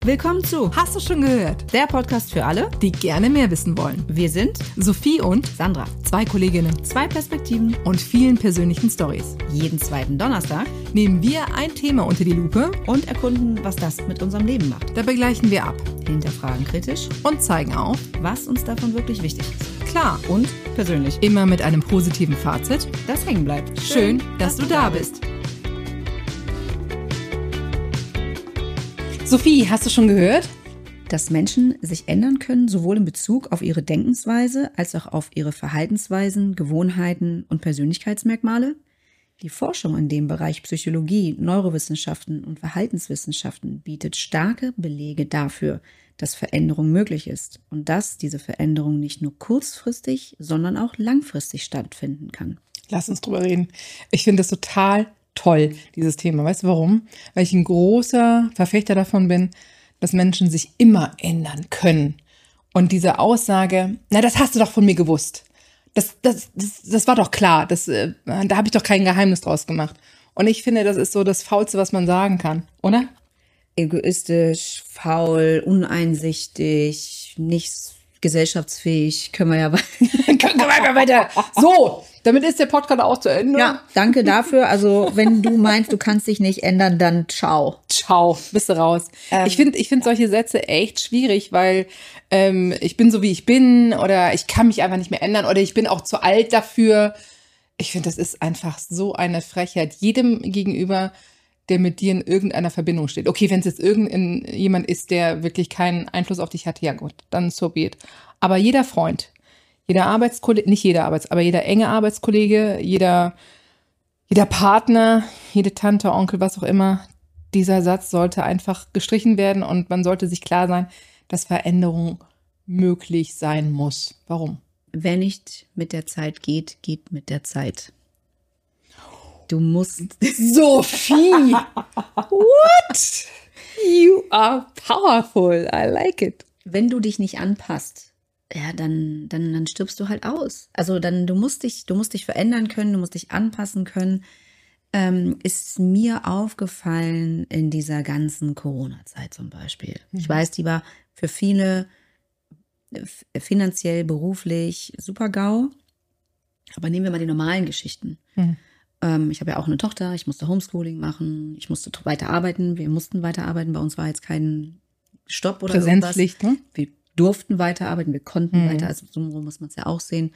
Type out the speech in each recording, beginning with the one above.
Willkommen zu Hast du schon gehört? der Podcast für alle, Die gerne mehr wissen wollen. wir sind Sophie und Sandra. 2 Kolleginnen 2 Perspektiven. und vielen persönlichen Stories. Jeden zweiten Donnerstag Nehmen wir ein Thema unter die Lupe, und erkunden, was das mit unserem Leben macht. dabei gleichen wir ab Hinterfragen kritisch, und zeigen auf, was uns davon wirklich wichtig ist. klar, Und persönlich, immer mit einem positiven Fazit. das hängen bleibt. Schön, dass du da bist. Sophie, hast du schon gehört? Dass Menschen sich ändern können, sowohl in Bezug auf ihre Denkensweise als auch auf ihre Verhaltensweisen, Gewohnheiten und Persönlichkeitsmerkmale? Die Forschung in dem Bereich Psychologie, Neurowissenschaften und Verhaltenswissenschaften bietet starke Belege dafür, dass Veränderung möglich ist und dass diese Veränderung nicht nur kurzfristig, sondern auch langfristig stattfinden kann. Lass uns drüber reden. Ich finde das total toll, dieses Thema. Weißt du warum? Weil ich ein großer Verfechter davon bin, dass Menschen sich immer ändern können. Und diese Aussage, na, das hast du doch von mir gewusst. Das war doch klar. Da habe ich doch kein Geheimnis draus gemacht. Und ich finde, das ist so das Faulste, was man sagen kann, oder? Egoistisch, faul, uneinsichtig, nicht gesellschaftsfähig, können wir ja weiter. So, damit ist der Podcast auch zu Ende. Ja, danke dafür. Also, wenn du meinst, du kannst dich nicht ändern, dann ciao. Ciao, bist du raus. Ich find solche Sätze echt schwierig, weil ich bin so, wie ich bin, oder ich kann mich einfach nicht mehr ändern, oder ich bin auch zu alt dafür. Ich finde, das ist einfach so eine Frechheit jedem gegenüber, der mit dir in irgendeiner Verbindung steht. Okay, wenn es jetzt jemand ist, der wirklich keinen Einfluss auf dich hat, ja gut, dann so be it. Aber jeder Freund, jeder Arbeitskollege, nicht jeder aber jeder enge Arbeitskollege, jeder Partner, jede Tante, Onkel, was auch immer, dieser Satz sollte einfach gestrichen werden und man sollte sich klar sein, dass Veränderung möglich sein muss. Warum? Wer nicht mit der Zeit geht, geht mit der Zeit. Du musst. Sophie! What? You are powerful. I like it. Wenn du dich nicht anpasst, ja, dann stirbst du halt aus. Also du musst dich verändern können, du musst dich anpassen können. Ist mir aufgefallen in dieser ganzen Corona-Zeit zum Beispiel. Ich weiß, die war für viele finanziell, beruflich super GAU. Aber nehmen wir mal die normalen Geschichten. Ich habe ja auch eine Tochter, ich musste Homeschooling machen, ich musste weiter arbeiten, wir mussten weiterarbeiten, bei uns war jetzt kein Stopp oder Präsenzpflicht, irgendwas. ne? Wir durften weiterarbeiten, wir konnten weiter, also so muss man es ja auch sehen.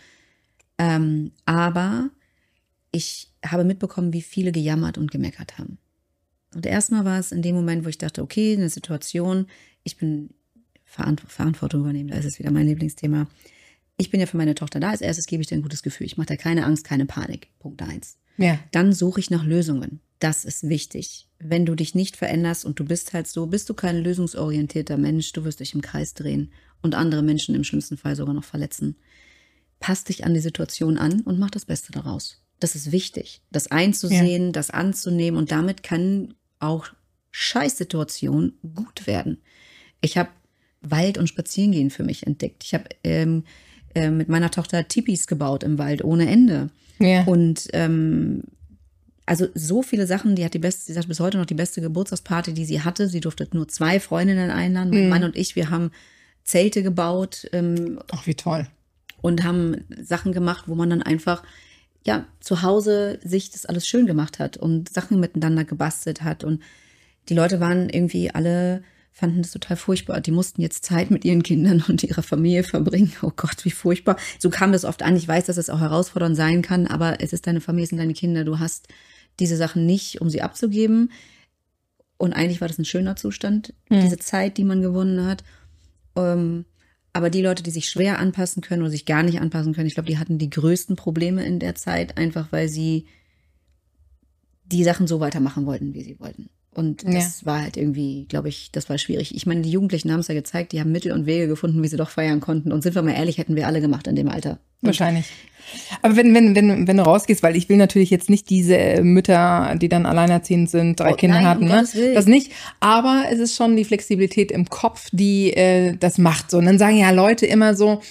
Aber ich habe mitbekommen, wie viele gejammert und gemeckert haben. Und erstmal war es in dem Moment, wo ich dachte, okay, eine Situation, ich bin Verantwortung übernehmen, da ist es wieder mein Lieblingsthema. Ich bin ja für meine Tochter da, als erstes gebe ich dir ein gutes Gefühl. Ich mache da keine Angst, keine Panik. Punkt 1. Ja. Dann suche ich nach Lösungen. Das ist wichtig. Wenn du dich nicht veränderst und du bist halt so, bist du kein lösungsorientierter Mensch, du wirst dich im Kreis drehen und andere Menschen im schlimmsten Fall sogar noch verletzen. Pass dich an die Situation an und mach das Beste daraus. Das ist wichtig, das einzusehen, das anzunehmen und damit kann auch Scheißsituation gut werden. Ich habe Wald- und Spazierengehen für mich entdeckt. Ich habe mit meiner Tochter Tipis gebaut im Wald ohne Ende. Ja. Und also so viele Sachen, sie sagt bis heute noch die beste Geburtstagsparty, die sie hatte. Sie durfte nur 2 Freundinnen einladen, mein Mann und ich. Wir haben Zelte gebaut. Ach, wie toll. Und haben Sachen gemacht, wo man dann einfach ja zu Hause sich das alles schön gemacht hat und Sachen miteinander gebastelt hat. Und die Leute waren irgendwie alle, fanden das total furchtbar. Die mussten jetzt Zeit mit ihren Kindern und ihrer Familie verbringen. Oh Gott, wie furchtbar. So kam das oft an. Ich weiß, dass es auch herausfordernd sein kann, aber es ist deine Familie, es sind deine Kinder. Du hast diese Sachen nicht, um sie abzugeben. Und eigentlich war das ein schöner Zustand, diese Zeit, die man gewonnen hat. Aber die Leute, die sich schwer anpassen können oder sich gar nicht anpassen können, ich glaube, die hatten die größten Probleme in der Zeit, einfach weil sie die Sachen so weitermachen wollten, wie sie wollten. Und das war halt irgendwie, glaube ich, das war schwierig. Ich meine, die Jugendlichen haben es ja gezeigt, die haben Mittel und Wege gefunden, wie sie doch feiern konnten. Und sind wir mal ehrlich, hätten wir alle gemacht in dem Alter. Wahrscheinlich. Aber wenn du rausgehst, weil ich will natürlich jetzt nicht diese Mütter, die dann alleinerziehend sind, 3 Kinder nein, hatten, um ne? Gottes Willen. Das nicht. Aber es ist schon die Flexibilität im Kopf, die das macht so. Und dann sagen ja Leute immer so,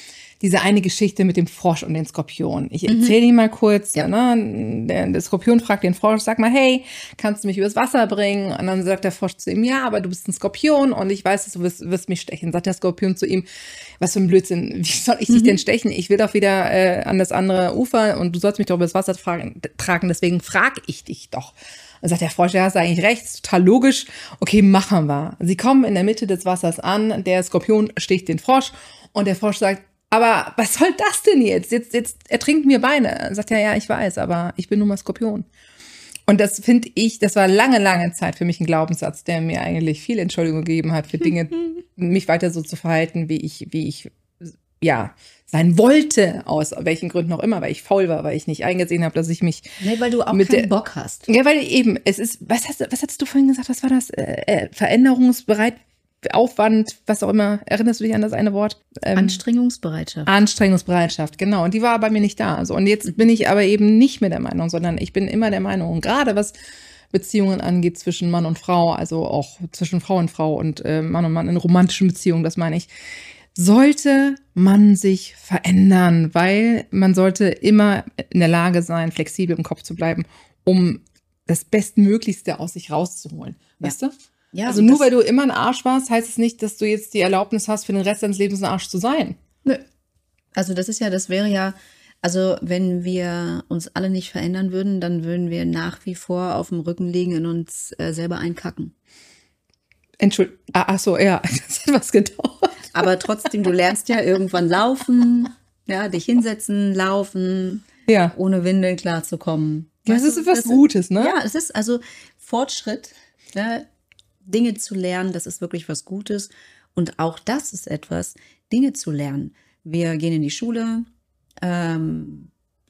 diese eine Geschichte mit dem Frosch und den Skorpion. Ich erzähle die mal kurz. Ja. Ne? Der Skorpion fragt den Frosch, sag mal, hey, kannst du mich übers Wasser bringen? Und dann sagt der Frosch zu ihm, ja, aber du bist ein Skorpion und ich weiß, dass du wirst mich stechen. Sagt der Skorpion zu ihm, was für ein Blödsinn, wie soll ich dich denn stechen? Ich will doch wieder an das andere Ufer und du sollst mich doch übers Wasser tragen, deswegen frage ich dich doch. Dann sagt der Frosch, ja, hast du eigentlich recht, ist total logisch. Okay, machen wir. Sie kommen in der Mitte des Wassers an, der Skorpion sticht den Frosch und der Frosch sagt, aber was soll das denn jetzt? Jetzt ertrinken mir Beine. Dann sagt er, ja, ich weiß, aber ich bin nun mal Skorpion. Und das finde ich, das war lange Zeit für mich ein Glaubenssatz, der mir eigentlich viel Entschuldigung gegeben hat für Dinge, mich weiter so zu verhalten, wie ich ja, sein wollte, aus welchen Gründen auch immer, weil ich faul war, weil ich nicht eingesehen habe, dass ich mich Nee, weil du auch keinen Bock hast. Ja, weil eben, es ist, was hattest du vorhin gesagt, was war das? Veränderungsbereit, Aufwand, was auch immer. Erinnerst du dich an das eine Wort? Anstrengungsbereitschaft. Anstrengungsbereitschaft, genau. Und die war bei mir nicht da. Also, und jetzt bin ich aber eben nicht mehr der Meinung, sondern ich bin immer der Meinung, und gerade was Beziehungen angeht zwischen Mann und Frau, also auch zwischen Frau und Mann und Mann in romantischen Beziehungen, das meine ich, sollte man sich verändern, weil man sollte immer in der Lage sein, flexibel im Kopf zu bleiben, um das Bestmöglichste aus sich rauszuholen. Weißt du? Ja, also nur weil du immer ein Arsch warst, heißt es nicht, dass du jetzt die Erlaubnis hast, für den Rest deines Lebens ein Arsch zu sein. Nö. Also das wäre ja, also wenn wir uns alle nicht verändern würden, dann würden wir nach wie vor auf dem Rücken liegen und uns selber einkacken. Entschuldigung. Ach so, ja, das hat was gedauert. Aber trotzdem, du lernst ja irgendwann laufen, ja, dich hinsetzen, laufen, ja, ohne Windeln klarzukommen. Ja, das ist was Gutes, ne? Ja, es ist also Fortschritt, ne? Dinge zu lernen, das ist wirklich was Gutes. Und auch das ist etwas, Dinge zu lernen. Wir gehen in die Schule, dann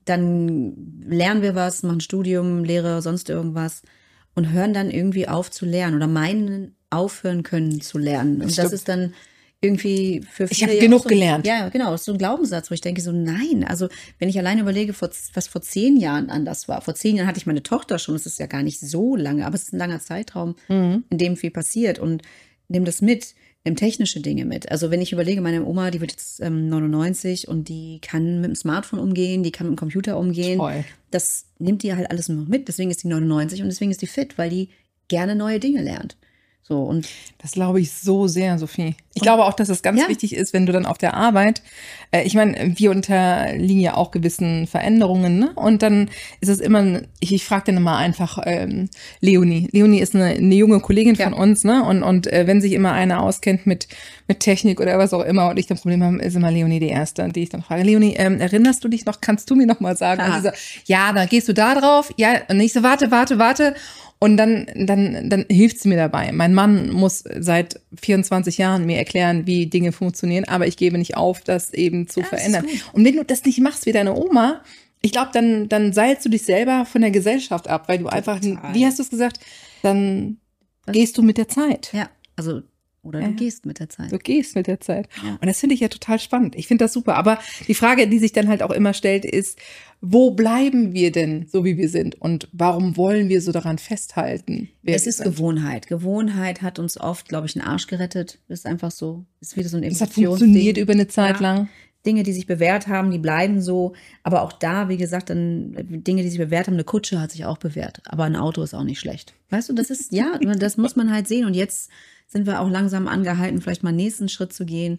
lernen wir was, machen Studium, Lehre, sonst irgendwas und hören dann irgendwie auf zu lernen oder meinen, aufhören können zu lernen. Und das ist dann irgendwie für viele. Ich habe genug gelernt. Ja, genau. Das ist so ein Glaubenssatz, wo ich denke so, nein. Also wenn ich alleine überlege, was vor 10 Jahren anders war. Vor 10 Jahren hatte ich meine Tochter schon. Das ist ja gar nicht so lange, aber es ist ein langer Zeitraum, in dem viel passiert. Und nimm das mit, nimm technische Dinge mit. Also wenn ich überlege, meine Oma, die wird jetzt 99 und die kann mit dem Smartphone umgehen, die kann mit dem Computer umgehen. Toll. Das nimmt die halt alles noch mit. Deswegen ist die 99 und deswegen ist die fit, weil die gerne neue Dinge lernt. So, und das glaube ich so sehr, Sophie. Ich glaube auch, dass es ganz wichtig ist, wenn du dann auf der Arbeit, ich meine, wir unterliegen ja auch gewissen Veränderungen, ne? Und dann ist es immer, ich frage dann immer einfach Leonie. Leonie ist eine junge Kollegin von uns, ne? Und wenn sich immer einer auskennt mit Technik oder was auch immer und ich dann Probleme habe, ist immer Leonie die Erste, die ich dann frage. Leonie, erinnerst du dich noch, kannst du mir noch mal sagen? Und sie so, ja, dann gehst du da drauf, ja, und ich so, warte. Und dann hilft sie mir dabei. Mein Mann muss seit 24 Jahren mir erklären, wie Dinge funktionieren, aber ich gebe nicht auf, das eben zu verändern. Und wenn du das nicht machst wie deine Oma, ich glaube, dann seilst du dich selber von der Gesellschaft ab, weil du einfach, wie hast du es gesagt, dann gehst du mit der Zeit. Ja, also oder du gehst mit der Zeit. Du gehst mit der Zeit. Ja. Und das finde ich ja total spannend. Ich finde das super. Aber die Frage, die sich dann halt auch immer stellt, ist, wo bleiben wir denn so, wie wir sind? Und warum wollen wir so daran festhalten? Es ist Gewohnheit. Gewohnheit hat uns oft, glaube ich, einen Arsch gerettet. Das ist einfach so. Das ist wieder so ein Evolutionsding. Das hat funktioniert über eine Zeit lang. Dinge, die sich bewährt haben, die bleiben so. Aber auch da, wie gesagt, dann Dinge, die sich bewährt haben. Eine Kutsche hat sich auch bewährt. Aber ein Auto ist auch nicht schlecht. Weißt du, das ist, ja, das muss man halt sehen. Und jetzt sind wir auch langsam angehalten, vielleicht mal einen nächsten Schritt zu gehen.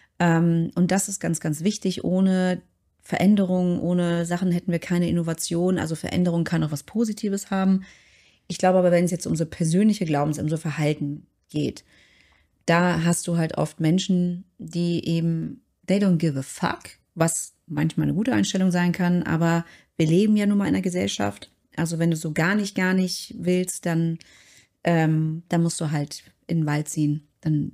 Und das ist ganz, ganz wichtig. Ohne Veränderung, ohne Sachen hätten wir keine Innovation. Also Veränderung kann auch was Positives haben. Ich glaube aber, wenn es jetzt um so persönliche Glaubens-, um so Verhalten geht, da hast du halt oft Menschen, die eben, they don't give a fuck, was manchmal eine gute Einstellung sein kann, aber wir leben ja nun mal in einer Gesellschaft. Also wenn du so gar nicht willst, dann musst du halt in den Wald ziehen. Dann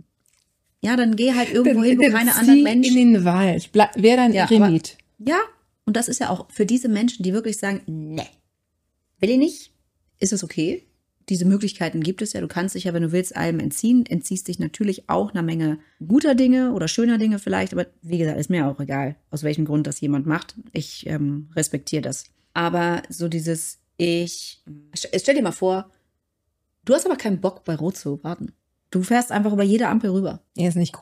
geh halt irgendwo hin, wo keine anderen Menschen. In den Wald. Wer dein Eremit. Ja, und das ist ja auch für diese Menschen, die wirklich sagen, ne, will ich nicht, ist es okay. Diese Möglichkeiten gibt es ja. Du kannst dich ja, wenn du willst, allem entziehen. Entziehst dich natürlich auch einer Menge guter Dinge oder schöner Dinge vielleicht. Aber wie gesagt, ist mir auch egal, aus welchem Grund das jemand macht. Ich respektiere das. Aber so dieses, stell dir mal vor, du hast aber keinen Bock, bei Rot zu warten. Du fährst einfach über jede Ampel rüber. Ja, ist nicht cool.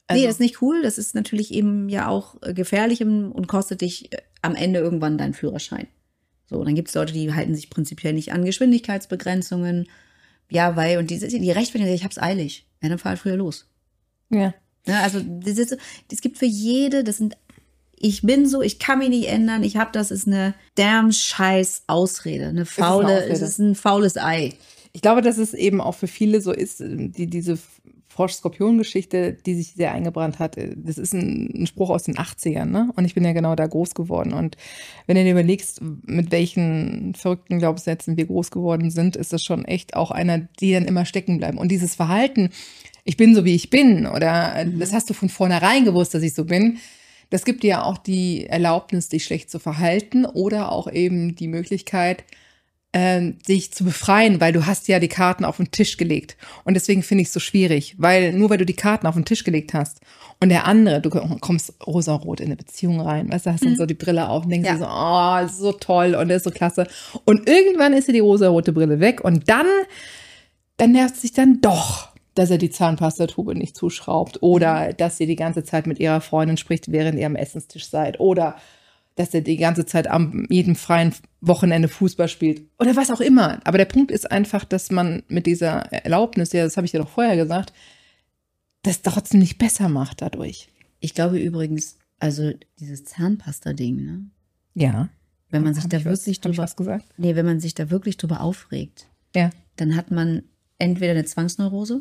Nee, das ist nicht cool. Das ist natürlich eben ja auch gefährlich und kostet dich am Ende irgendwann deinen Führerschein. So, dann gibt es Leute, die halten sich prinzipiell nicht an Geschwindigkeitsbegrenzungen. Ja, und die rechtfertigen, ich hab's eilig. Ja, dann fahr halt früher los. Ja. Also es gibt für jede, ich bin so, ich kann mich nicht ändern, das ist eine scheiß Ausrede. Es ist ein faules Ei. Ich glaube, dass es eben auch für viele so ist, diese Frosch-Skorpion-Geschichte, die sich sehr eingebrannt hat. Das ist ein Spruch aus den 80ern, ne? Und ich bin ja genau da groß geworden. Und wenn du dir überlegst, mit welchen verrückten Glaubenssätzen wir groß geworden sind, ist das schon echt auch einer, die dann immer stecken bleiben. Und dieses Verhalten, ich bin so, wie ich bin, oder das hast du von vornherein gewusst, dass ich so bin, das gibt dir ja auch die Erlaubnis, dich schlecht zu verhalten oder auch eben die Möglichkeit, sich zu befreien, weil du hast ja die Karten auf den Tisch gelegt. Und deswegen finde ich es so schwierig, weil du die Karten auf den Tisch gelegt hast und der andere, du kommst rosarot in eine Beziehung rein, weißt du, hast dann so die Brille auf und denkst dir so, oh, das ist so toll und das ist so klasse. Und irgendwann ist dir die rosarote Brille weg und dann nervt sich dann doch, dass er die Zahnpastatube nicht zuschraubt oder dass sie die ganze Zeit mit ihrer Freundin spricht, während ihr am Essenstisch seid oder dass er die ganze Zeit am jedem freien Wochenende Fußball spielt oder was auch immer. Aber der Punkt ist einfach, dass man mit dieser Erlaubnis, ja, das habe ich ja doch vorher gesagt, das trotzdem nicht besser macht dadurch. Ich glaube übrigens, also dieses Zahnpasta-Ding, ne? Ja. Wenn man sich da wirklich wenn man sich da wirklich drüber aufregt, ja, dann hat man entweder eine Zwangsneurose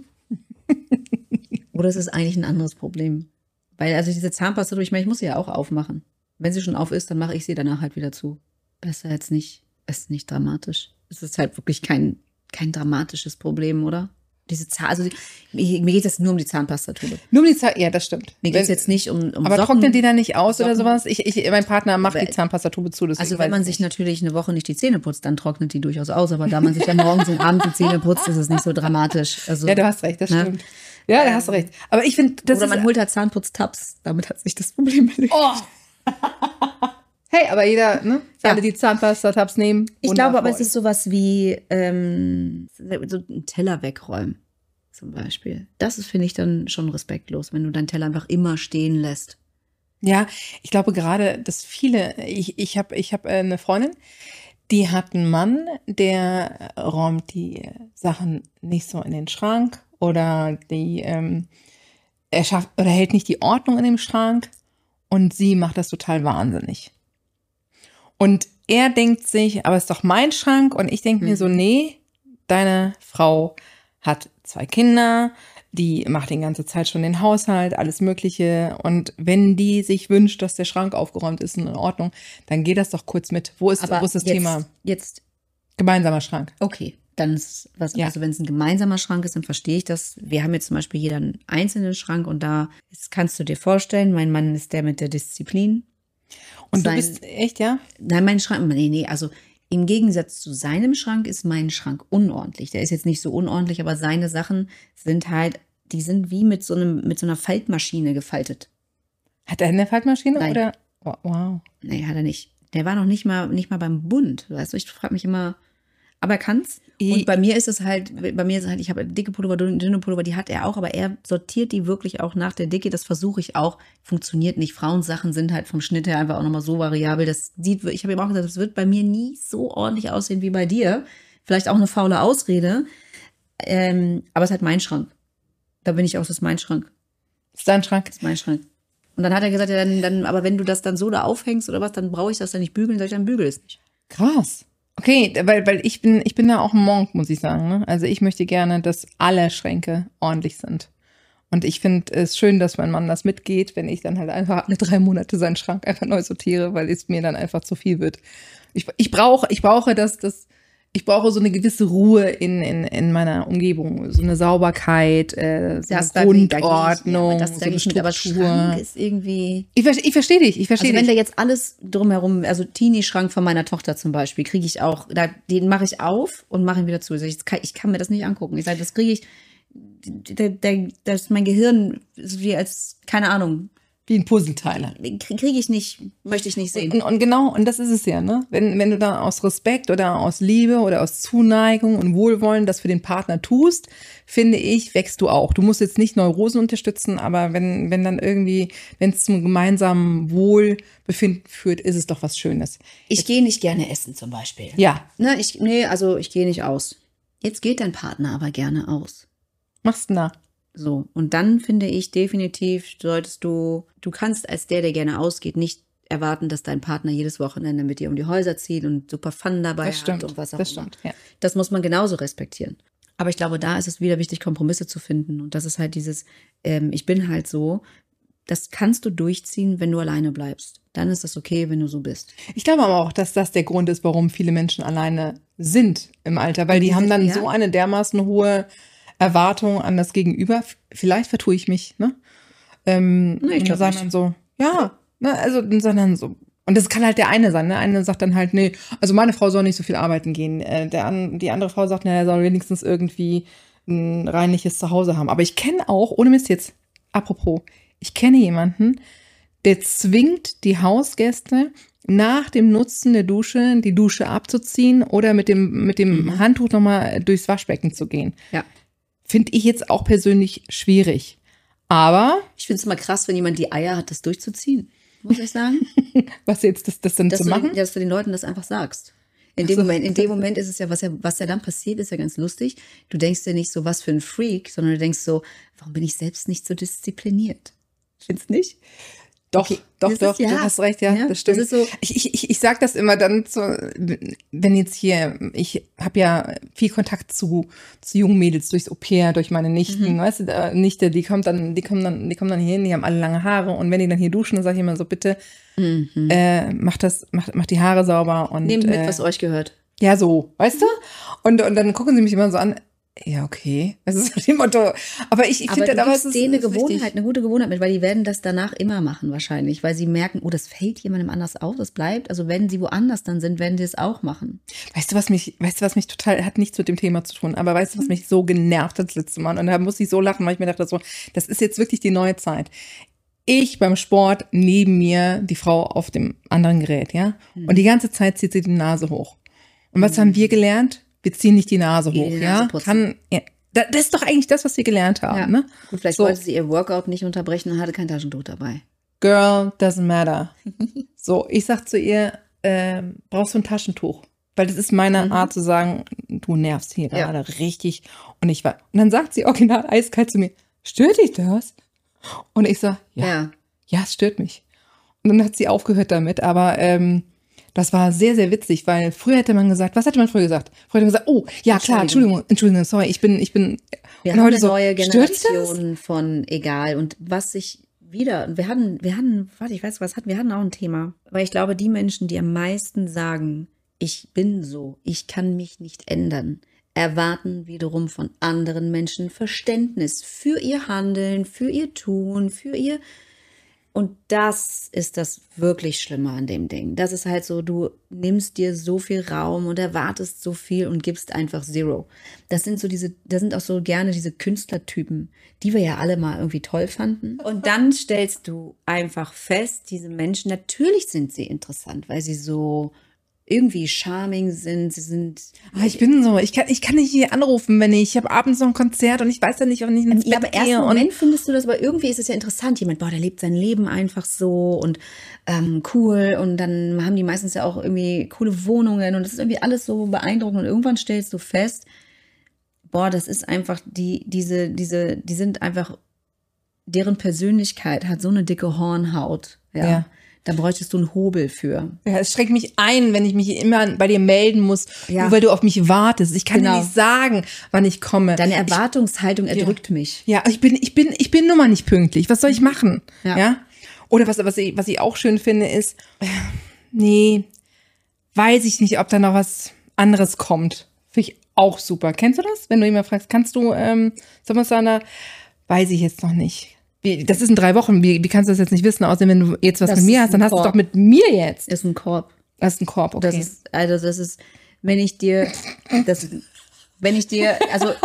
oder es ist eigentlich ein anderes Problem. Weil also diese Zahnpasta, ich muss sie ja auch aufmachen. Wenn sie schon auf ist, dann mache ich sie danach halt wieder zu. Besser jetzt nicht. Ist nicht dramatisch. Es ist halt wirklich kein dramatisches Problem, oder? Mir geht es nur um die Zahnpastatube. Nur um die ja, das stimmt. Mir geht es jetzt nicht um aber Socken, trocknet die dann nicht aus oder sowas? Mein Partner macht die Zahnpastatube zu. Also wenn man sich natürlich eine Woche nicht die Zähne putzt, dann trocknet die durchaus aus. Aber da man sich dann morgens und abends die Zähne putzt, ist es nicht so dramatisch. Also, ja, du hast recht, das stimmt. Ja, da hast du recht. Aber ich finde, das oder man holt halt Zahnputztabs. Damit hat sich das Problem erledigt. Oh. Hey, aber jeder, ne? Alle, die Zahnpasta-Tabs nehmen. Ich glaube, aber es ist sowas wie so einen Teller wegräumen, zum Beispiel. Das ist, finde ich, dann schon respektlos, wenn du deinen Teller einfach immer stehen lässt. Ja, ich glaube gerade, dass viele, ich hab eine Freundin, die hat einen Mann, der räumt die Sachen nicht so in den Schrank oder er schafft oder hält nicht die Ordnung in dem Schrank. Und sie macht das total wahnsinnig. Und er denkt sich, aber es ist doch mein Schrank. Und ich denke mir so, nee, deine Frau hat 2 Kinder, die macht die ganze Zeit schon den Haushalt, alles Mögliche. Und wenn die sich wünscht, dass der Schrank aufgeräumt ist und in Ordnung, dann geht das doch kurz mit. Wo ist das Thema? Jetzt gemeinsamer Schrank. Okay, dann ist was. Ja. Also wenn es ein gemeinsamer Schrank ist, dann verstehe ich das. Wir haben jetzt zum Beispiel jeder einen einzelnen Schrank und kannst du dir vorstellen, mein Mann ist der mit der Disziplin. Und du bist echt, ja? Nein, mein Schrank, nee, also im Gegensatz zu seinem Schrank ist mein Schrank unordentlich. Der ist jetzt nicht so unordentlich, aber seine Sachen sind halt, die sind wie mit so einer Faltmaschine gefaltet. Hat er eine Faltmaschine? Nein. Oder? Wow. Nee, hat er nicht. Der war noch nicht mal beim Bund. Weißt du, ich frage mich immer, aber er kann's. Und bei mir ist es halt, ich habe dicke Pullover, dünne Pullover, die hat er auch, aber er sortiert die wirklich auch nach der Dicke. Das versuche ich auch. Funktioniert nicht. Frauensachen sind halt vom Schnitt her einfach auch nochmal so variabel. Ich habe ihm auch gesagt, das wird bei mir nie so ordentlich aussehen wie bei dir. Vielleicht auch eine faule Ausrede. Aber es ist halt mein Schrank. Da bin ich auch, das ist mein Schrank. Ist dein Schrank? Das ist mein Schrank. Und dann hat er gesagt, ja, dann, aber wenn du das dann so da aufhängst oder was, dann brauche ich das dann nicht bügeln. Sag ich, dann bügel es nicht. Krass. Okay, weil ich bin da auch ein Monk, muss ich sagen. Ne? Also ich möchte gerne, dass alle Schränke ordentlich sind. Und ich finde es schön, dass mein Mann das mitgeht, wenn ich dann halt einfach alle 3 Monate seinen Schrank einfach neu sortiere, weil es mir dann einfach zu viel wird. Ich brauche so eine gewisse Ruhe in meiner Umgebung, so eine Sauberkeit, so eine Grundordnung, so eine Struktur. Aber Schrank ist irgendwie. Ich verstehe dich. Wenn da jetzt alles drumherum, also Teenie-Schrank von meiner Tochter zum Beispiel, kriege ich auch, den mache ich auf und mache ihn wieder zu. Ich kann mir das nicht angucken. Ich sage, das kriege ich, das ist mein Gehirn, ist wie als, keine Ahnung. Wie ein Puzzleteiler. Kriege ich nicht, möchte ich nicht sehen. Und genau, und das ist es ja, ne? Wenn du da aus Respekt oder aus Liebe oder aus Zuneigung und Wohlwollen das für den Partner tust, finde ich, wächst du auch. Du musst jetzt nicht Neurosen unterstützen, aber wenn dann irgendwie, wenn es zum gemeinsamen Wohlbefinden führt, ist es doch was Schönes. Ich gehe nicht gerne essen zum Beispiel. Ja. Ne, ich gehe nicht aus. Jetzt geht dein Partner aber gerne aus. Machst du da? So, und dann finde ich definitiv, du kannst als der gerne ausgeht, nicht erwarten, dass dein Partner jedes Wochenende mit dir um die Häuser zieht und super Fun dabei Das stimmt, hat und was auch das immer. stimmt, ja. Das muss man genauso respektieren. Aber ich glaube, da ist es wieder wichtig, Kompromisse zu finden. Und das ist halt dieses, ich bin halt so, das kannst du durchziehen, wenn du alleine bleibst. Dann ist das okay, wenn du so bist. Ich glaube aber auch, dass das der Grund ist, warum viele Menschen alleine sind im Alter, weil die haben dann so eine dermaßen hohe Erwartung an das Gegenüber. Vielleicht vertue ich mich, ne? Nee, ich glaube nicht. Dann so, ja, ne, also sondern so. Und das kann halt der eine sein, ne? Eine sagt dann halt, nee, also meine Frau soll nicht so viel arbeiten gehen. Die andere Frau sagt, er soll wenigstens irgendwie ein reinliches Zuhause haben. Aber ich kenne auch, ohne Mist jetzt, apropos, ich kenne jemanden, der zwingt die Hausgäste nach dem Nutzen der Dusche, die Dusche abzuziehen oder mit dem Handtuch nochmal durchs Waschbecken zu gehen. Ja. Finde ich jetzt auch persönlich schwierig. Aber Ich finde es immer krass, wenn jemand die Eier hat, das durchzuziehen, muss ich sagen. was jetzt das dann zu machen? Dass du den Leuten das einfach sagst. In dem Moment ist es ja, was ja dann passiert, ist ja ganz lustig. Du denkst dir nicht so, was für ein Freak, sondern du denkst so, warum bin ich selbst nicht so diszipliniert? Findest du nicht? Doch, Das doch, ist, ja. du hast recht, ja, Ja, das stimmt. das ist so. Ich sag das immer dann, wenn jetzt hier, ich habe ja viel Kontakt zu jungen Mädels durchs Au-pair, durch meine Nichten, weißt du, Nichte, die kommen dann hier hin, die haben alle lange Haare und wenn die dann hier duschen, dann sage ich immer so, bitte, mach die Haare sauber und Nehmt mit, was euch gehört. ja, so, weißt du? Und dann gucken sie mich immer so an. Ja, okay. Das ist so dem Motto. Aber ich finde, aber es es ist denen wichtig. eine gute Gewohnheit mit, weil die werden das danach immer machen wahrscheinlich, weil sie merken, oh, das fällt jemandem anders auf, das bleibt. Also wenn sie woanders dann sind, werden sie es auch machen. Weißt du, was mich total, hat nichts mit dem Thema zu tun, aber weißt du, was mich so genervt hat das letzte Mal? Und da musste ich so lachen, weil ich mir dachte so, das ist jetzt wirklich die neue Zeit. Ich beim Sport, neben mir die Frau auf dem anderen Gerät, ja? Und die ganze Zeit zieht sie die Nase hoch. Und was haben wir gelernt? Wir ziehen nicht die Nase hoch, Die Nase ja? putzen. Das ist doch eigentlich das, was wir gelernt haben, Ja. ne? Gut, vielleicht So. wollte sie ihr Workout nicht unterbrechen und hatte kein Taschentuch dabei. Girl, doesn't matter. So, ich sag zu ihr, brauchst du ein Taschentuch? Weil das ist meine Art zu sagen, du nervst hier Ja. gerade richtig. Und dann sagt sie original eiskalt zu mir, stört dich das? Und ich sag, ja, es stört mich. Und dann hat sie aufgehört damit, aber das war sehr, sehr witzig, weil früher hätte man gesagt, was hätte man früher gesagt? Früher hätte man gesagt, oh, ja klar, Entschuldigung, sorry, ich bin. Wir und haben heute eine so, neue stört dich das? Generation von egal. Und was sich wieder, wir hatten, warte, ich weiß, wir hatten auch ein Thema. Weil ich glaube, die Menschen, die am meisten sagen, ich bin so, ich kann mich nicht ändern, erwarten wiederum von anderen Menschen Verständnis für ihr Handeln, für ihr Tun, für ihr. Und das ist das wirklich Schlimme an dem Ding. Das ist halt so, du nimmst dir so viel Raum und erwartest so viel und gibst einfach Zero. Das sind auch so gerne diese Künstlertypen, die wir ja alle mal irgendwie toll fanden. Und dann stellst du einfach fest, diese Menschen, natürlich sind sie interessant, weil sie so irgendwie charming sind. Sie sind. Ich bin so, ich kann nicht hier anrufen, wenn ich habe abends noch ein Konzert und ich weiß ja nicht, ob ich ins Bett Ja, aber erst gehe. im Moment findest du das, aber irgendwie ist es ja interessant. Jemand, der lebt sein Leben einfach so und cool. Und dann haben die meistens ja auch irgendwie coole Wohnungen und das ist irgendwie alles so beeindruckend. Und irgendwann stellst du fest, das ist einfach, die sind einfach, deren Persönlichkeit hat so eine dicke Hornhaut. Ja. Da bräuchtest du einen Hobel für. Ja, es schreckt mich ein, wenn ich mich immer bei dir melden muss, Ja. nur weil du auf mich wartest. Ich kann Genau. dir nicht sagen, wann ich komme. Deine Erwartungshaltung erdrückt mich. Ja, ich bin nun mal nicht pünktlich. Was soll ich machen? Ja. Oder was ich auch schön finde ist, nee, weiß ich nicht, ob da noch was anderes kommt. Finde ich auch super. Kennst du das? Wenn du jemand fragst, kannst du Sommersana? Weiß ich jetzt noch nicht. Das ist in 3 Wochen. Wie kannst du das jetzt nicht wissen? Außerdem, wenn du jetzt was Das mit mir ist hast, dann ein hast du es Korb. doch mit mir jetzt. Ist ein Korb. Das ist ein Korb, okay. Das ist, wenn ich dir,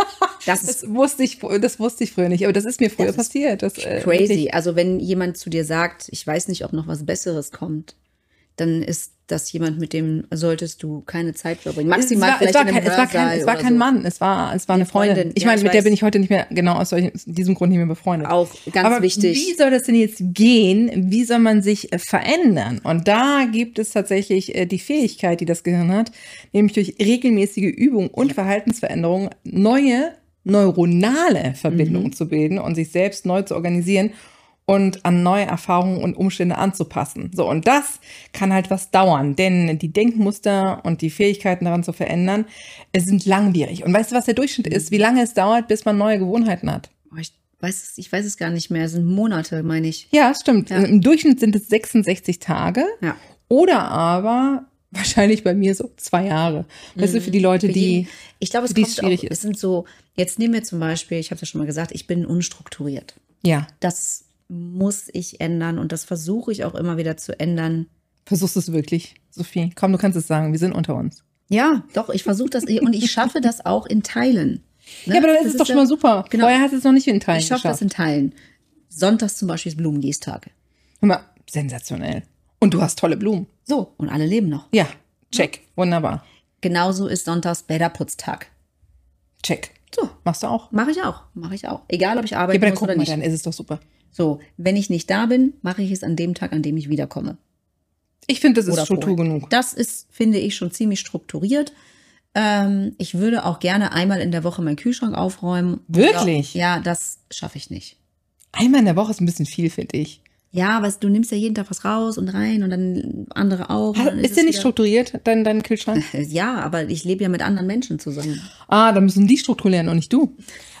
Das wusste ich früher nicht, aber das ist mir früher passiert. Das, crazy. Also wenn jemand zu dir sagt, ich weiß nicht, ob noch was Besseres kommt, dann ist das jemand, mit dem solltest du keine Zeit verbringen. Maximal es war kein Mann, es war eine Freundin. Ich meine, mit der bin ich heute nicht mehr, genau aus diesem Grund nicht mehr befreundet. Auch ganz wichtig. Wie soll das denn jetzt gehen? Wie soll man sich verändern? Und da gibt es tatsächlich die Fähigkeit, die das Gehirn hat, nämlich durch regelmäßige Übung und Verhaltensveränderung neue neuronale Verbindungen zu bilden und sich selbst neu zu organisieren und an neue Erfahrungen und Umstände anzupassen. So, und das kann halt was dauern, denn die Denkmuster und die Fähigkeiten daran zu verändern, sind langwierig. Und weißt du, was der Durchschnitt ist? Wie lange es dauert, bis man neue Gewohnheiten hat? Ich weiß es gar nicht mehr. Es sind Monate, meine ich. Ja, stimmt. Ja. Im Durchschnitt sind es 66 Tage. Ja. Oder aber wahrscheinlich bei mir so 2 Jahre. Weißt du, für die Leute, ich glaube, es sind so, jetzt nehmen wir zum Beispiel, ich habe es ja schon mal gesagt, ich bin unstrukturiert. Ja. Das muss ich ändern und das versuche ich auch immer wieder zu ändern. Versuchst du es wirklich, Sophie? Komm, du kannst es sagen, wir sind unter uns. Ja, doch, ich versuche das und ich schaffe das auch in Teilen. Ne? Ja, aber das ist doch schon mal super. Genau. Vorher hast du es noch nicht in Teilen geschafft. Ich schaffe das in Teilen. Sonntags zum Beispiel ist Blumengießtag. Hör mal, sensationell. Und du hast tolle Blumen. So, und alle leben noch. Ja, check, wunderbar. Genauso ist sonntags Bäderputztag. Check. So. Machst du auch? Mache ich auch. Egal, ob ich arbeite muss oder nicht. Dann ist es doch super. So, wenn ich nicht da bin, mache ich es an dem Tag, an dem ich wiederkomme. Ich finde, das ist Struktur genug. Das ist, finde ich, schon ziemlich strukturiert. Ich würde auch gerne einmal in der Woche meinen Kühlschrank aufräumen. Wirklich? Ja, das schaffe ich nicht. Einmal in der Woche ist ein bisschen viel, finde ich. Ja, weißt du, nimmst ja jeden Tag was raus und rein und dann andere auch. Ist der nicht strukturiert, dein Kühlschrank? Ja, aber ich lebe ja mit anderen Menschen zusammen. Ah, dann müssen die strukturieren und nicht du.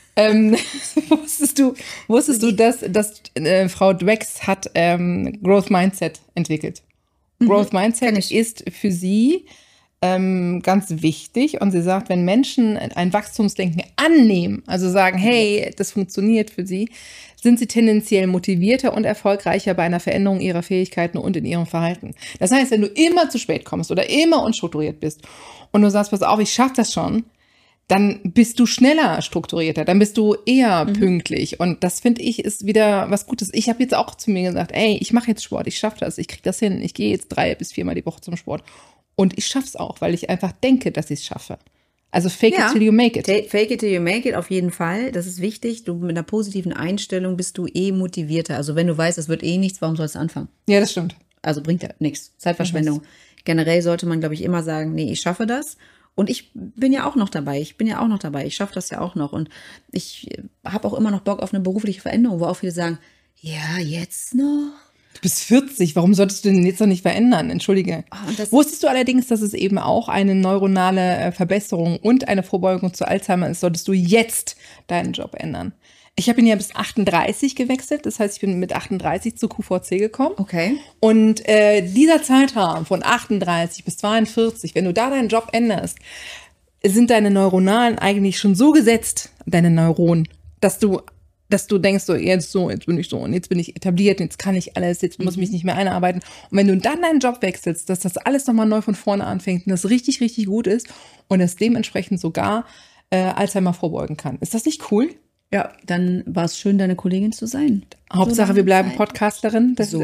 Wusstest du, dass Frau Dwex hat Growth Mindset entwickelt? Growth Mindset ist für sie ganz wichtig und sie sagt, wenn Menschen ein Wachstumsdenken annehmen, also sagen, hey, das funktioniert für sie, sind sie tendenziell motivierter und erfolgreicher bei einer Veränderung ihrer Fähigkeiten und in ihrem Verhalten. Das heißt, wenn du immer zu spät kommst oder immer unstrukturiert bist und du sagst, pass auf, ich schaff das schon, dann bist du schneller strukturierter, dann bist du eher pünktlich. Und das, finde ich, ist wieder was Gutes. Ich habe jetzt auch zu mir gesagt, ey, ich mache jetzt Sport, ich schaffe das, ich kriege das hin. Ich gehe jetzt 3 bis 4 Mal die Woche zum Sport. Und ich schaffe es auch, weil ich einfach denke, dass ich es schaffe. Also fake it till you make it. Fake it till you make it, auf jeden Fall. Das ist wichtig. Du mit einer positiven Einstellung bist du motivierter. Also wenn du weißt, es wird nichts, warum sollst du anfangen? Ja, das stimmt. Also bringt ja nichts. Zeitverschwendung. Generell sollte man, glaube ich, immer sagen, nee, ich schaffe das. Und ich bin ja auch noch dabei. Ich schaffe das ja auch noch. Und ich habe auch immer noch Bock auf eine berufliche Veränderung, wo auch viele sagen, ja, jetzt noch. Du bist 40, warum solltest du den jetzt noch nicht verändern? Entschuldige. Wusstest du allerdings, dass es eben auch eine neuronale Verbesserung und eine Vorbeugung zu Alzheimer ist, solltest du jetzt deinen Job ändern. Ich habe ihn ja bis 38 gewechselt, das heißt, ich bin mit 38 zu QVC gekommen. Okay. Und dieser Zeitraum von 38 bis 42, wenn du da deinen Job änderst, sind deine Neuronalen eigentlich schon so gesetzt, deine Neuronen, dass du denkst, jetzt bin ich so und jetzt bin ich etabliert, jetzt kann ich alles, jetzt muss ich mich nicht mehr einarbeiten. Und wenn du dann deinen Job wechselst, dass das alles nochmal neu von vorne anfängt und das richtig, richtig gut ist und es dementsprechend sogar Alzheimer vorbeugen kann. Ist das nicht cool? Ja, dann war es schön, deine Kollegin zu sein. Hauptsache, wir bleiben Podcasterin. So.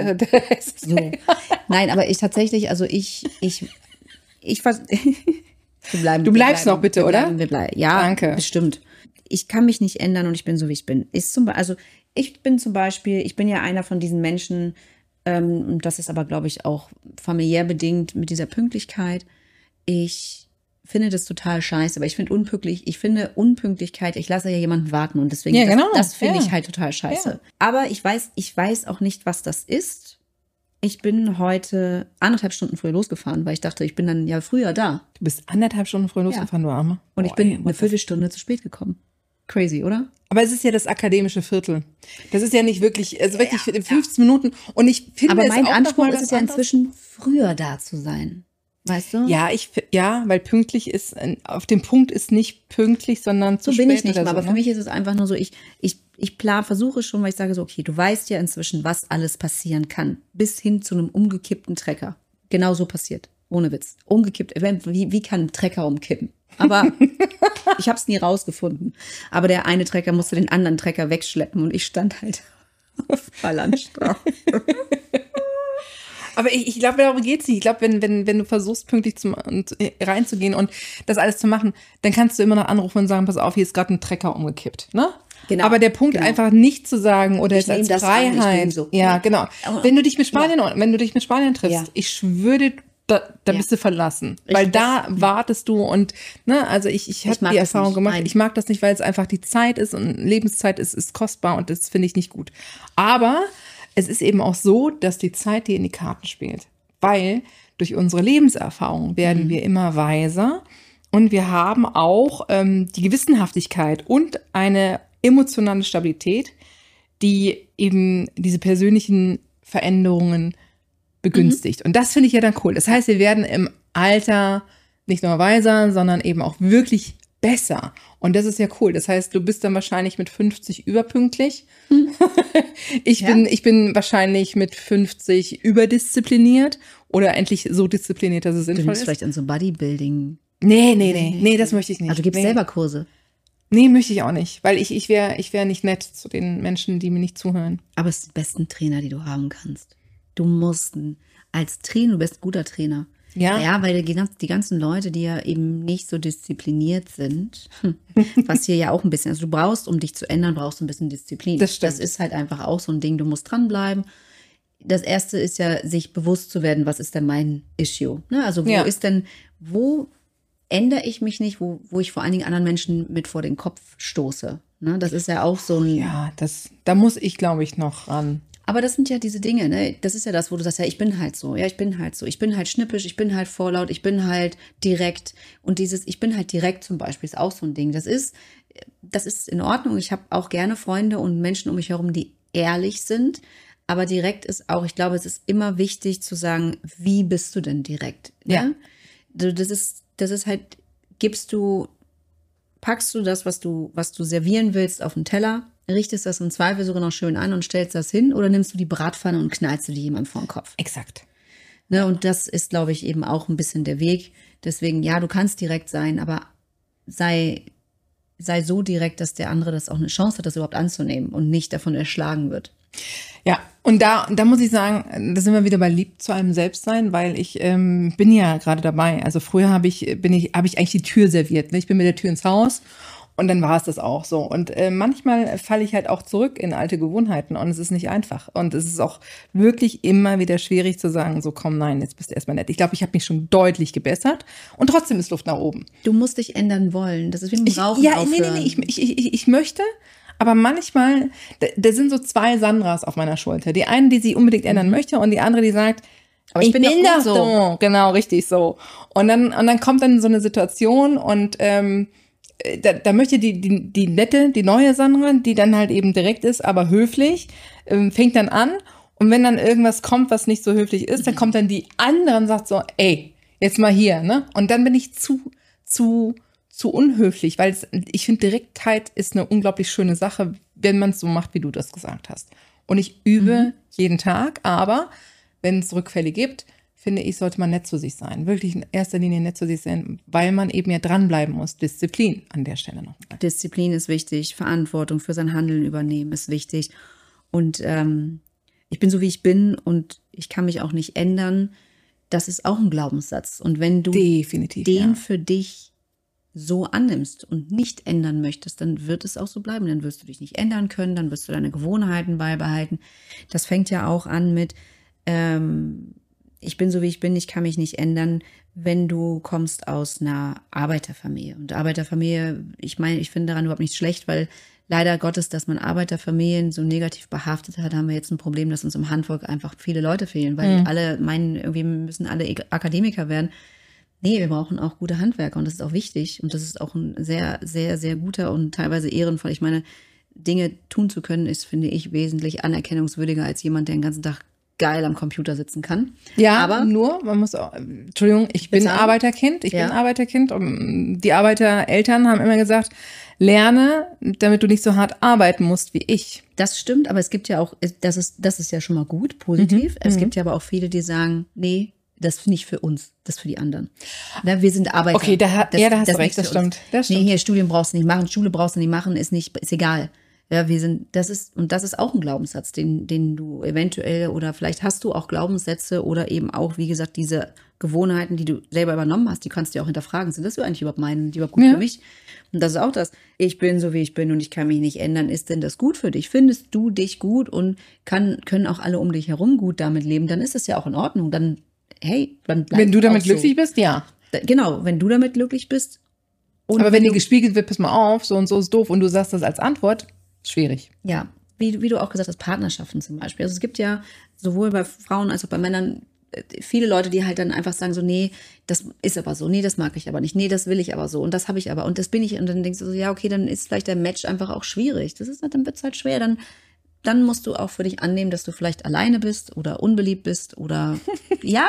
Nein, aber ich tatsächlich, also ich Du bleibst noch bitte, oder? Ja, danke. Bestimmt. Ich kann mich nicht ändern und ich bin so, wie ich bin. Ich bin ja einer von diesen Menschen, und das ist aber, glaube ich, auch familiär bedingt mit dieser Pünktlichkeit. Ich finde das total scheiße, aber ich finde Unpünktlichkeit, ich lasse ja jemanden warten und deswegen, ja, genau. das finde ich halt total scheiße. Ja. Aber ich weiß auch nicht, was das ist. Ich bin heute 1,5 Stunden früher losgefahren, weil ich dachte, ich bin dann ja früher da. Du bist 1,5 Stunden früher losgefahren, du Arme. Und ich bin eine Viertelstunde zu spät gekommen. Crazy, oder? Aber es ist ja das akademische Viertel. Das ist ja nicht wirklich, also wirklich 15 Minuten. Und ich finde, aber mein Anspruch ist es ja inzwischen, früher da zu sein. Weißt du? Ja, weil pünktlich ist, auf dem Punkt ist nicht pünktlich, sondern zu spät. So bin ich nicht mal, aber für mich ist es einfach nur so, ich versuche schon, weil ich sage so, okay, du weißt ja inzwischen, was alles passieren kann. Bis hin zu einem umgekippten Trecker. Genau so passiert. Ohne Witz. Umgekippt. Wie kann ein Trecker umkippen? Aber Ich habe es nie rausgefunden. Aber der eine Trecker musste den anderen Trecker wegschleppen und ich stand halt auf Ballernstraße. Aber ich glaube, darum geht's nicht. Ich glaube, wenn du versuchst, pünktlich reinzugehen und das alles zu machen, dann kannst du immer noch anrufen und sagen, pass auf, hier ist gerade ein Trecker umgekippt, ne? Genau. Aber der Punkt einfach nicht zu sagen oder jetzt als Freiheit. So. Ja, genau. Wenn du dich mit Spanien triffst, ich schwöre, da bist du verlassen. Weil da wartest du und, ne, also ich habe die Erfahrung gemacht. Ich mag das nicht, weil es einfach die Zeit ist und Lebenszeit ist kostbar und das finde ich nicht gut. Aber es ist eben auch so, dass die Zeit dir in die Karten spielt. Weil durch unsere Lebenserfahrung werden wir immer weiser und wir haben auch die Gewissenhaftigkeit und eine emotionale Stabilität, die eben diese persönlichen Veränderungen begünstigt. Und das finde ich ja dann cool. Das heißt, wir werden im Alter nicht nur weiser, sondern eben auch wirklich besser. Und das ist ja cool. Das heißt, du bist dann wahrscheinlich mit 50 überpünktlich. Ich bin wahrscheinlich mit 50 überdiszipliniert oder endlich so diszipliniert, dass es sinnvoll ist. Du nimmst vielleicht an so Bodybuilding. Nee, das möchte ich nicht. Also du gibst selber Kurse. Nee, möchte ich auch nicht, weil ich wär nicht nett zu den Menschen, die mir nicht zuhören. Aber es sind die besten Trainer, die du haben kannst. Du musst als Trainer, du bist ein guter Trainer. Ja, weil die ganzen Leute, die ja eben nicht so diszipliniert sind, was hier ja auch ein bisschen, also du brauchst, um dich zu ändern, brauchst du ein bisschen Disziplin. Das stimmt. Das ist halt einfach auch so ein Ding, du musst dranbleiben. Das Erste ist ja, sich bewusst zu werden, was ist denn mein Issue? Ne? Also wo ändere ich mich nicht, wo ich vor allen Dingen anderen Menschen mit vor den Kopf stoße? Ne? Das ist ja auch so ein... Ja, da muss ich, glaube ich, noch ran. Aber das sind ja diese Dinge, ne? Das ist ja das, wo du sagst, ja, ich bin halt so. Ich bin halt schnippisch, ich bin halt vorlaut, ich bin halt direkt. Und dieses, ich bin halt direkt zum Beispiel, ist auch so ein Ding. Das ist in Ordnung. Ich habe auch gerne Freunde und Menschen um mich herum, die ehrlich sind. Aber direkt ist auch, ich glaube, es ist immer wichtig zu sagen, wie bist du denn direkt? Ne? Ja. Das ist halt, packst du das, was du servieren willst, auf den Teller, richtest das im Zweifel sogar noch schön an und stellst das hin, oder nimmst du die Bratpfanne und knallst du die jemandem vor den Kopf? Exakt. Ne, und das ist, glaube ich, eben auch ein bisschen der Weg. Deswegen, ja, du kannst direkt sein, aber sei so direkt, dass der andere das auch eine Chance hat, das überhaupt anzunehmen und nicht davon erschlagen wird. Ja, und da muss ich sagen, da sind wir wieder bei lieb zu einem selbst sein, weil ich bin ja gerade dabei. Also früher habe ich eigentlich die Tür serviert. Ne? Ich bin mit der Tür ins Haus und dann war es das auch so. Und manchmal falle ich halt auch zurück in alte Gewohnheiten und es ist nicht einfach. Und es ist auch wirklich immer wieder schwierig zu sagen, so komm, nein, jetzt bist du erstmal nett. Ich glaube, ich habe mich schon deutlich gebessert und trotzdem ist Luft nach oben. Du musst dich ändern wollen. Das ist wie mit dem Rauchen aufhören. Ich möchte, aber manchmal, da sind so zwei Sandras auf meiner Schulter. Die eine, die sich unbedingt ändern möchte und die andere, die sagt, aber ich bin doch so. Genau, richtig so. Und dann kommt dann so eine Situation und da möchte die nette, die neue Sandra, die dann halt eben direkt ist, aber höflich, fängt dann an. Und wenn dann irgendwas kommt, was nicht so höflich ist, dann kommt dann die andere und sagt so, ey, jetzt mal hier, ne? Und dann bin ich zu unhöflich, weil ich finde, Direktheit ist eine unglaublich schöne Sache, wenn man es so macht, wie du das gesagt hast. Und ich übe jeden Tag, aber wenn es Rückfälle gibt, finde ich, sollte man nett zu sich sein. Wirklich in erster Linie nett zu sich sein, weil man eben ja dranbleiben muss. Disziplin an der Stelle noch. Disziplin ist wichtig, Verantwortung für sein Handeln übernehmen ist wichtig. Und ich bin so, wie ich bin und ich kann mich auch nicht ändern. Das ist auch ein Glaubenssatz. Und wenn du den für dich so annimmst und nicht ändern möchtest, dann wird es auch so bleiben. Dann wirst du dich nicht ändern können, dann wirst du deine Gewohnheiten beibehalten. Das fängt ja auch an mit ich bin so, wie ich bin, ich kann mich nicht ändern, wenn du kommst aus einer Arbeiterfamilie. Und Arbeiterfamilie, ich meine, ich finde daran überhaupt nichts schlecht, weil leider Gottes, dass man Arbeiterfamilien so negativ behaftet hat, haben wir jetzt ein Problem, dass uns im Handwerk einfach viele Leute fehlen, weil die alle meinen, irgendwie müssen alle Akademiker werden. Nee, wir brauchen auch gute Handwerker und das ist auch wichtig. Und das ist auch ein sehr, sehr, sehr guter und teilweise ehrenvoll. Ich meine, Dinge tun zu können, ist, finde ich, wesentlich anerkennungswürdiger als jemand, der den ganzen Tag geil am Computer sitzen kann. Ja, aber nur, man muss auch, Entschuldigung, ich bin Arbeiterkind, und die Arbeitereltern haben immer gesagt, lerne, damit du nicht so hart arbeiten musst wie ich. Das stimmt, aber es gibt ja auch, das ist ja schon mal gut, positiv. Es gibt ja aber auch viele, die sagen, nee, das nicht für uns, das für die anderen. Na, wir sind Arbeiter. Okay, da hast du recht, das stimmt. Nee, hier Studien brauchst du nicht machen, Schule brauchst du nicht machen, ist egal. Ja, das ist auch ein Glaubenssatz, den du eventuell oder vielleicht hast du auch Glaubenssätze oder eben auch, wie gesagt, diese Gewohnheiten, die du selber übernommen hast, die kannst du ja auch hinterfragen. Sind das eigentlich überhaupt gut für mich? Und das ist auch das. Ich bin so, wie ich bin und ich kann mich nicht ändern. Ist denn das gut für dich? Findest du dich gut und können auch alle um dich herum gut damit leben? Dann ist es ja auch in Ordnung. Dann bleib wenn du damit auch glücklich bist, ja. Genau, wenn du damit glücklich bist. Und aber wenn dir gespiegelt wird, pass mal auf, so und so ist doof und du sagst das als Antwort, schwierig. Ja, wie du auch gesagt hast, Partnerschaften zum Beispiel. Also es gibt ja sowohl bei Frauen als auch bei Männern viele Leute, die halt dann einfach sagen so, nee, das ist aber so, nee, das mag ich aber nicht, nee, das will ich aber so und das habe ich aber und das bin ich und dann denkst du so, ja, okay, dann ist vielleicht der Match einfach auch schwierig. Dann wird es halt schwer, dann musst du auch für dich annehmen, dass du vielleicht alleine bist oder unbeliebt bist oder ja.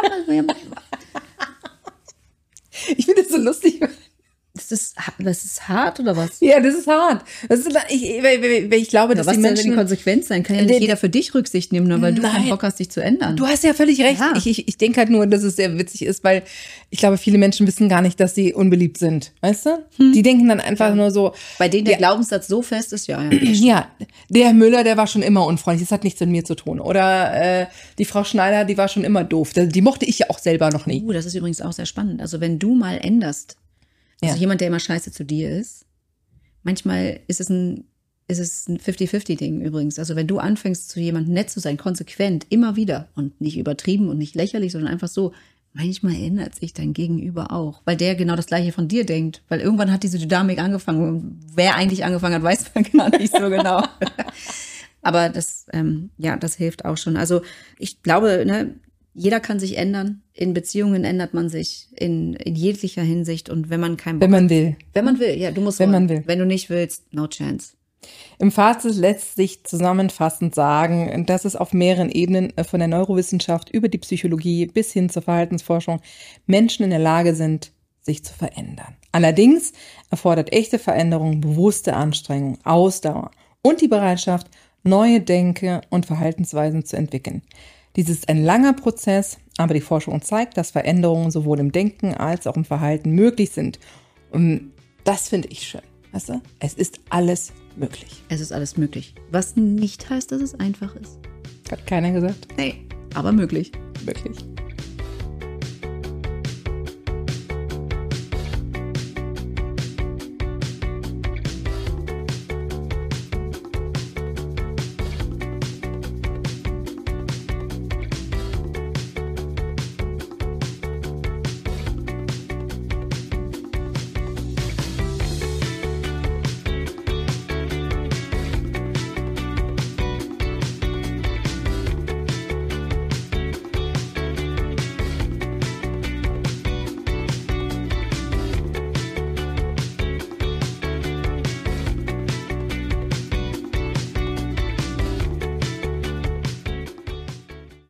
Ich finde das so lustig. Das ist hart oder was? Ja, das ist hart. Ich glaube, dass die Menschen... Was soll die Konsequenz sein? Kann ja nicht jeder für dich Rücksicht nehmen, nur weil du keinen Bock hast, dich zu ändern. Du hast ja völlig recht. Ja. Ich denke halt nur, dass es sehr witzig ist, weil ich glaube, viele Menschen wissen gar nicht, dass sie unbeliebt sind. Weißt du? Die denken dann einfach nur so... Bei denen der Glaubenssatz so fest ist, ja. Ja, der Müller, der war schon immer unfreundlich. Das hat nichts mit mir zu tun. Oder die Frau Schneider, die war schon immer doof. Die mochte ich ja auch selber noch nie. Das ist übrigens auch sehr spannend. Also wenn du mal änderst, also jemand, der immer scheiße zu dir ist. Manchmal ist es ein 50-50-Ding übrigens. Also wenn du anfängst, zu jemandem nett zu sein, konsequent, immer wieder und nicht übertrieben und nicht lächerlich, sondern einfach so, manchmal ändert sich dein Gegenüber auch, weil der genau das Gleiche von dir denkt. Weil irgendwann hat diese Dynamik angefangen und wer eigentlich angefangen hat, weiß man gar nicht so genau. Aber das hilft auch schon. Also ich glaube, jeder kann sich ändern. In Beziehungen ändert man sich in jeglicher Hinsicht. Und wenn man keinen Bock hat. Wenn man will. Wenn man will, ja, du musst. Wenn man will. Wenn du nicht willst, no chance. Im Fazit lässt sich zusammenfassend sagen, dass es auf mehreren Ebenen von der Neurowissenschaft über die Psychologie bis hin zur Verhaltensforschung Menschen in der Lage sind, sich zu verändern. Allerdings erfordert echte Veränderung bewusste Anstrengung, Ausdauer und die Bereitschaft, neue Denke- und Verhaltensweisen zu entwickeln. Dies ist ein langer Prozess, aber die Forschung zeigt, dass Veränderungen sowohl im Denken als auch im Verhalten möglich sind. Und das finde ich schön. Weißt du? Es ist alles möglich. Es ist alles möglich. Was nicht heißt, dass es einfach ist. Hat keiner gesagt? Nee, aber möglich. Möglich.